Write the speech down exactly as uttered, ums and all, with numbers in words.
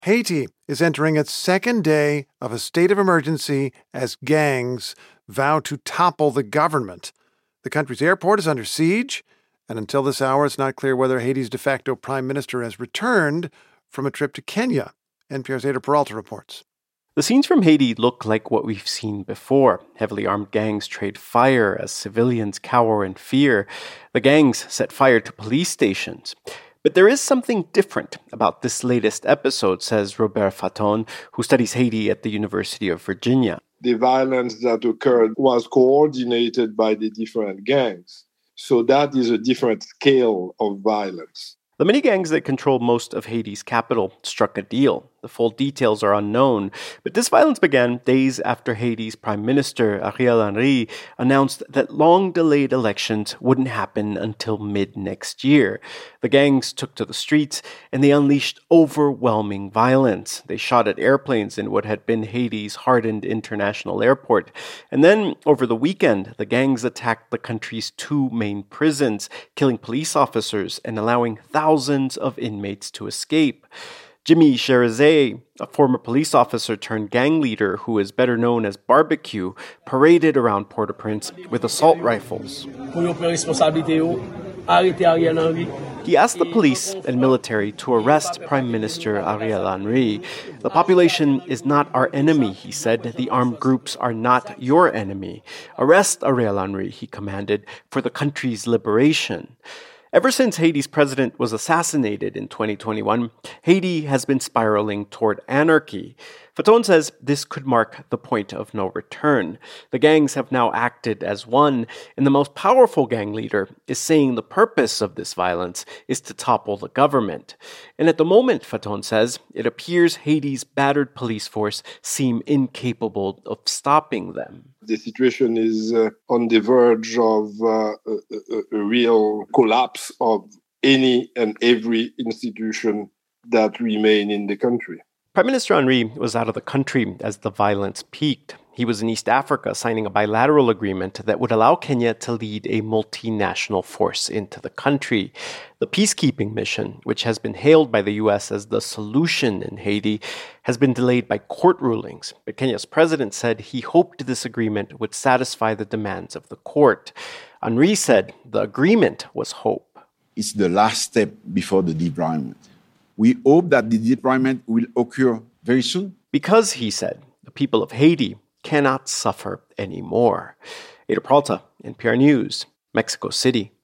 Haiti is entering its second day of a state of emergency as gangs vow to topple the government. The country's airport is under siege, and until this hour, it's not clear whether Haiti's de facto prime minister has returned from a trip to Kenya. N P R's Ada Peralta reports. The scenes from Haiti look like what we've seen before. Heavily armed gangs trade fire as civilians cower in fear. The gangs set fire to police stations. But there is something different about this latest episode, says Robert Fatton, who studies Haiti at the University of Virginia. The violence that occurred was coordinated by the different gangs. So that is a different scale of violence. The many gangs that control most of Haiti's capital struck a deal. The full details are unknown, but this violence began days after Haiti's Prime Minister, Ariel Henry, announced that long-delayed elections wouldn't happen until mid-next year. The gangs took to the streets, and they unleashed overwhelming violence. They shot at airplanes in what had been Haiti's hardened international airport. And then, over the weekend, the gangs attacked the country's two main prisons, killing police officers and allowing thousands of inmates to escape. Jimmy Cherizet, a former police officer turned gang leader who is better known as Barbecue, paraded around Port-au-Prince with assault rifles. He asked the police and military to arrest Prime Minister Ariel Henry. The population is not our enemy, he said. The armed groups are not your enemy. Arrest Ariel Henry, he commanded, for the country's liberation. Ever since Haiti's president was assassinated in twenty twenty-one, Haiti has been spiraling toward anarchy. Fatton says this could mark the point of no return. The gangs have now acted as one, and the most powerful gang leader is saying the purpose of this violence is to topple the government. And at the moment, Fatton says, it appears Haiti's battered police force seem incapable of stopping them. The situation is uh, on the verge of uh, a, a real collapse of any and every institution that remain in the country. Prime Minister Henry was out of the country as the violence peaked. He was in East Africa signing a bilateral agreement that would allow Kenya to lead a multinational force into the country. The peacekeeping mission, which has been hailed by the U S as the solution in Haiti, has been delayed by court rulings. But Kenya's president said he hoped this agreement would satisfy the demands of the court. Henry said the agreement was hope. It's the last step before the deployment. We hope that the deployment will occur very soon. Because, he said, the people of Haiti cannot suffer anymore. Ada Peralta, N P R News, Mexico City.